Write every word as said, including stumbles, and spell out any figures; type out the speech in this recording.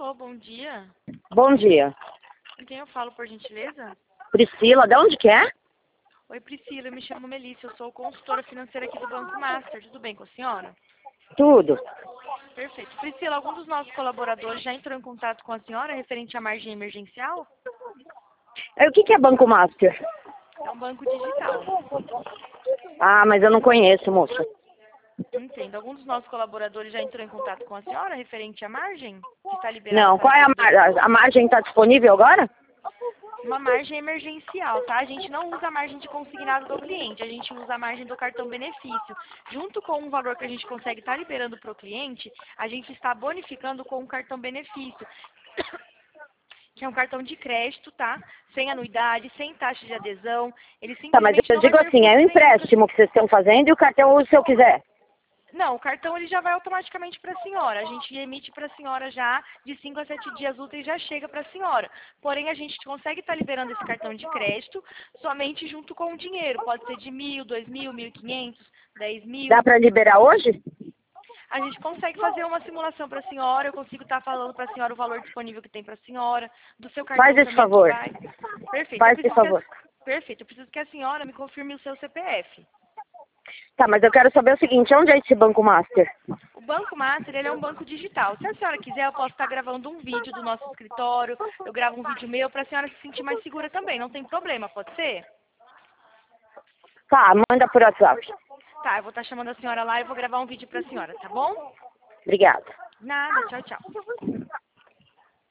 Alô, bom dia. Bom dia. Com quem eu falo, por gentileza? Priscila, de onde que é? Oi, Priscila, eu me chamo Melissa, eu sou consultora financeira aqui do Banco Master. Tudo bem com a senhora? Tudo. Perfeito. Priscila, algum dos nossos colaboradores já entrou em contato com a senhora referente à margem emergencial? É, O que que é Banco Master? É um banco digital. Ah, mas eu não conheço, moça. Entendo. Algum dos nossos colaboradores já entrou em contato com a senhora referente à margem? Que está liberada Não, para qual é a, todos os mar... a margem está disponível agora? Uma margem emergencial, tá? A gente não usa a margem de consignado do cliente, a gente usa a margem do cartão benefício. Junto com o valor que a gente consegue estar liberando para o cliente, a gente está bonificando com o cartão benefício, que é um cartão de crédito, tá? Sem anuidade, sem taxa de adesão. Ele Tá, mas simplesmente eu não vai digo ter assim, é um custo nenhum pra... empréstimo que vocês estão fazendo e o cartão eu uso se eu quiser. Não, o cartão ele já vai automaticamente para a senhora. A gente emite para a senhora já de cinco a sete dias úteis já chega para a senhora. Porém, a gente consegue estar liberando esse cartão de crédito somente junto com o dinheiro. Pode ser de mil, dois mil, mil e quinhentos, dez Dá mil. para liberar hoje? A gente consegue fazer uma simulação para a senhora. Eu consigo estar falando para a senhora o valor disponível que tem para a senhora, do seu Faz cartão esse também que favor. vai. Perfeito. Eu Faz esse preciso que favor. a... Perfeito. Eu preciso que a senhora me confirme o seu C P F. Tá, mas eu quero saber o seguinte, onde é esse Banco Master? O Banco Master, ele é um banco digital. Se a senhora quiser, eu posso estar gravando um vídeo do nosso escritório, eu gravo um vídeo meu para a senhora se sentir mais segura também, não tem problema, pode ser? Tá, manda por WhatsApp. Tá, eu vou estar chamando a senhora lá e vou gravar um vídeo para a senhora, tá bom? Obrigada. Nada, tchau, tchau.